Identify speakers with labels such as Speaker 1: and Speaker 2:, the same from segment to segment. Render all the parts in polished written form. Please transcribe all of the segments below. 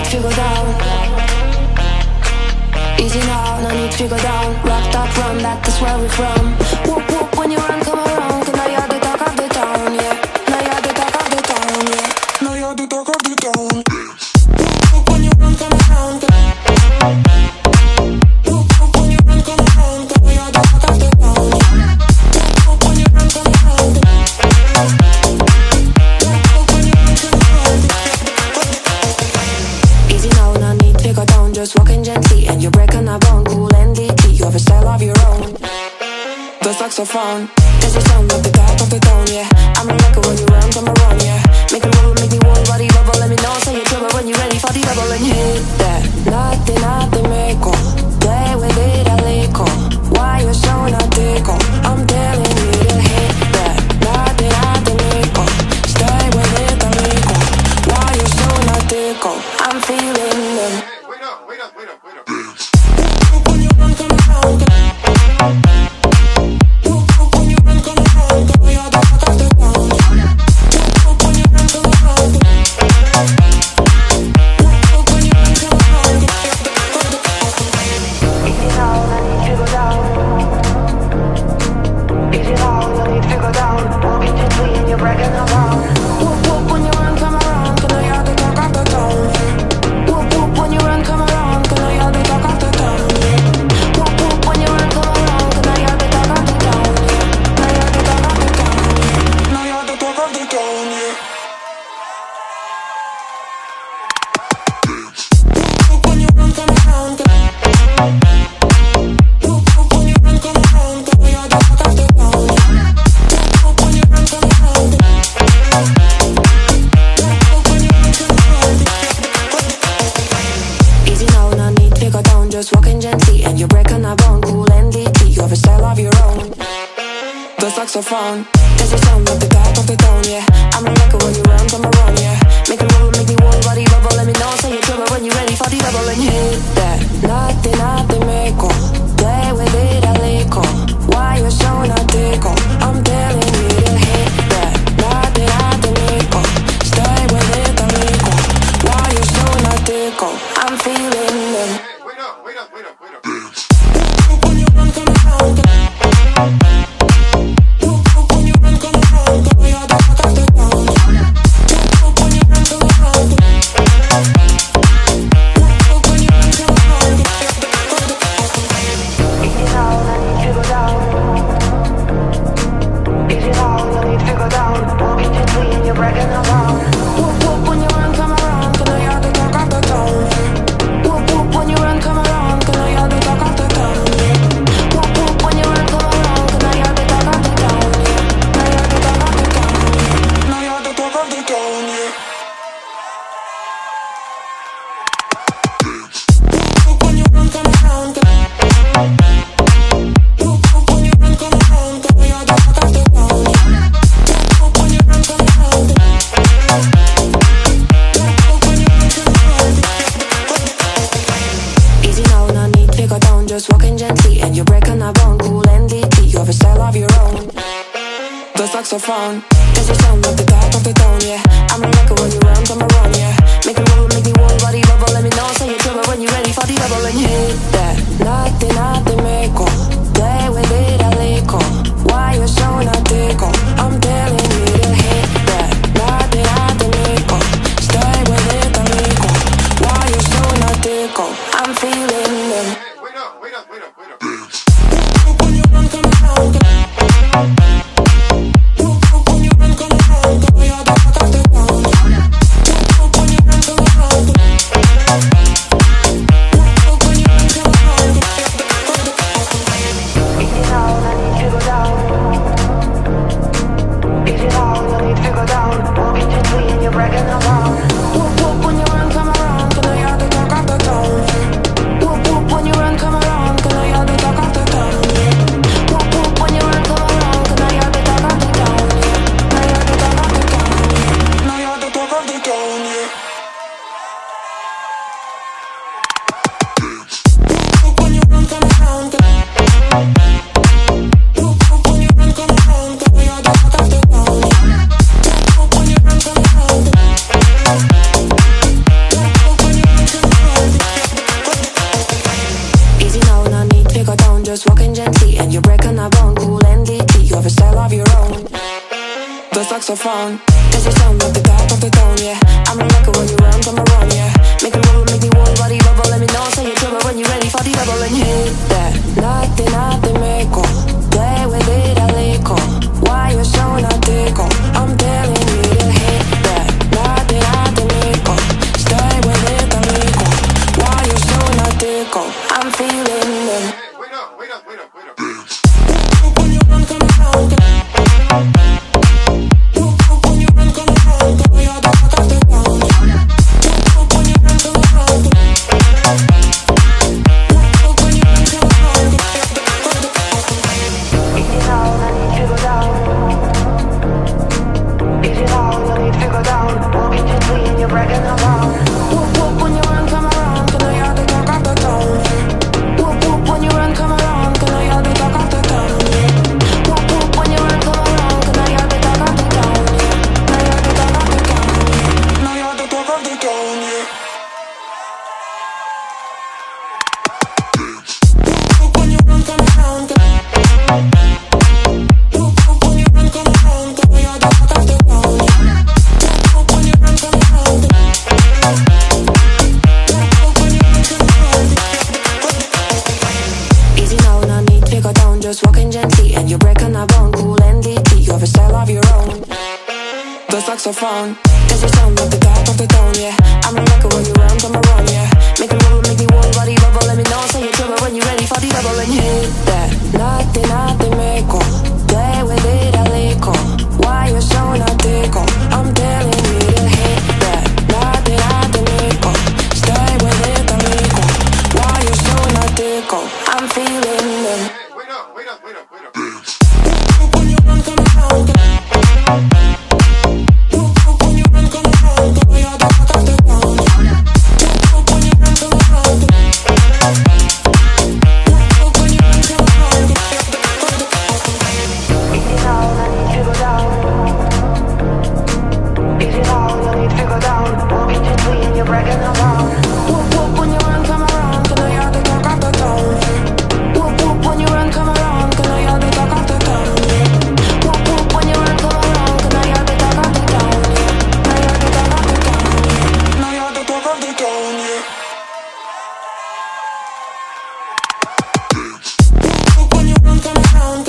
Speaker 1: to go down. Easy now, no need to go down. Rock that run, that's where we're from. Whoop whoop when you run, come around. Cause now you're the talk of the town, yeah. Now you're the talk of the town, yeah. Now you're the talk of the town. Whoop whoop when you run, come around. Whoop whoop when you run, come around. Cause now you're the talk of the town, yeah. Whoop whoop when you run, come around. Easy now, no need to go down. Just walking gently and you're breaking a bone. Cool and deeply, you have a style of your own. The saxophone, there's a sound of the top of the tone, yeah. I'm a rocker when you run, come around, yeah. Make a roll, make me whole body bubble. Let me know, say you're trouble when you're ready for the double and hit that. Nothing, make play with it a little. Why you so not tickle? I'm telling you to hit that. Nothing, make stay with it a little. Why you so not tickle? I'm feeling them.
Speaker 2: Wait up.
Speaker 1: When you run, come around. When you run, come around. When you're the top of the town. When you run, come around. When you run, come around. Easy now, no need to go down. Easy now, no need to go down. Walking gently and you're breaking around. Whoop whoop when you run, come around. Cause now you're the talk of the town. Whoop whoop when you run, come around. Cause now you're the talk of the town. Whoop whoop when you run, come around. Cause now you're the talk of the town. Now you're the talk of the town. Now you're the talk of the town. Whoop whoop when you run, come around. Whoop whoop when you run, come around. Cause now you're the talk of the town. Whoop whoop when you run, come around. Easy now, no need to go down. Just walking gently and you're breaking a bone. Cool and deeply, you have a style of your own. The saxophone, there's a sound of the top of the tone, yeah. I'm a rocker when you run, come around, yeah. Make a roll, make me whole body bubble. Let me know, say you're trouble when you're ready for the double and hit that. Nothing, make play with it a little. Why you so not tickle? I'm telling you to hit that. Nothing, make stay with it a little. Why you so not tickle? I'm feeling them.
Speaker 2: Wait up.
Speaker 1: When you run, come around. When you run, come around. Cause now you're the talk of the town. When you run, come around. When you run, come around. Easy now, no need to go down. Easy now, no need to go down. Walking gently and you're breaking around. Whoop whoop when you run, come around. Cause now you're the talk of the town. Whoop whoop when you run, come around. Cause now you're the talk of the town. Whoop whoop when you run, come around. Cause now you're the talk of the town. Now you're the talk of the town. Now you're the talk of the town. Whoop whoop when you run, come around. Whoop whoop when you run, come around. Cause now you're the talk of the town. Whoop whoop when you run, come around. Easy now, no need to go down. Just walking gently and you're breaking a bone. Cool and deeply, you have a style of your own. The saxophone, there's a sound of the top of the tone, yeah. I'm a rocker when you run, come around, yeah. Make a roll, make me whole body bubble. Let me know, say you're trouble when you're ready for the double and hit that. Nothing, make play with it a little. Why you so not tickle? I'm telling you to hit that. Nothing, make stay with it a little. Why you so not tickle? I'm feeling them.
Speaker 2: Wait up.
Speaker 1: When you run, come around. When you run, come around. Cause now you're the talk of the town. When you run, come around. the saxophone. Does it sound like the top of the tone, yeah? I'm a rocker when you run, come around, yeah. Make me roll, make me warm, body bubble. Let me know, say you're trouble when you're ready for the bubble. And hit that, nothing, make play with it a little. Why you so not tickle? I'm telling you to hit that, nothing, make stay with it a little. Why you so not tickle? I'm feeling it.
Speaker 2: Hey, wait up.
Speaker 1: When you run, come around. When you run, come around. Girl, you're the talk of the town. When you run, come around. When you run, come around. Easy now, I need to go down. Easy now, I need to go down. Walking gently and you're bragging around. When you run, come around. Girl, you're the talk of the town. When you run, come around. Girl, you're the talk of the town. When you run, come around. Girl, you're the talk of the town. Now you're the talk of the town, yeah. When you run, come around. When you run, come around. Girl, you're the talk of the town. When you run, come around. Easy now, no need to go down. Just walking gently and you're breaking a bone. Cool and deeply, you have a style of your own. The saxophone, does it sound like the top of the tone, yeah? I'm a rocker when you run, come around, yeah. Make me roll, make me warm, body bubble. Let me know, say you're trouble when you're ready for the double. And hit that, nothing, make play with it a little. Why you so not tickle? I'm telling you to hit that, nothing, make stay with it a little. Why you so not tickle? I'm feeling it.
Speaker 2: Hey, wait up.
Speaker 1: When you run, come around. When you run, come around. Girl, you're the talk of the town. When you run, come around. When you run, come around. Easy now, I need to go down. Easy now, I need to go down. Walking gently and you're bragging around. When you run, come around. Girl, you're the talk of the town. When you run, come around. Girl, you're the talk of the town. When you run, come around. Girl, you're the talk of the town. Now you're the talk of the town, yeah. When you run, come around.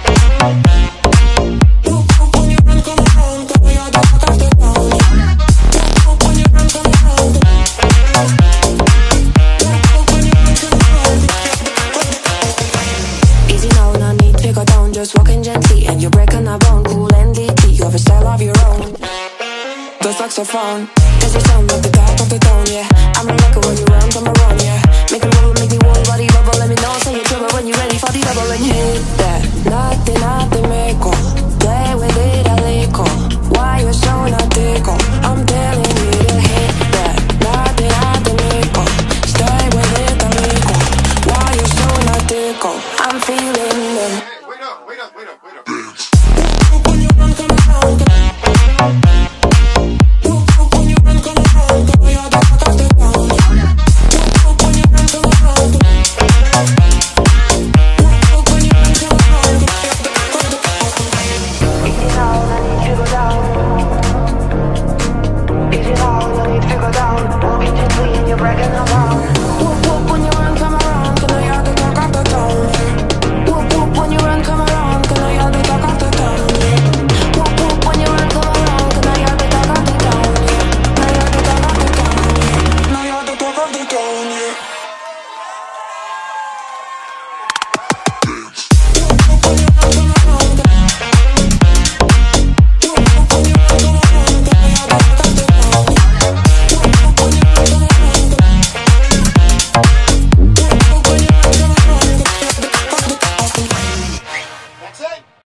Speaker 1: When you run, come around. Girl, you're the talk of the town. When you run, come around. When you run, come around. Easy now, no need to go down. Just walking gently and you're breaking a bone. Cool and deeply, you have a style of your own. The saxophone.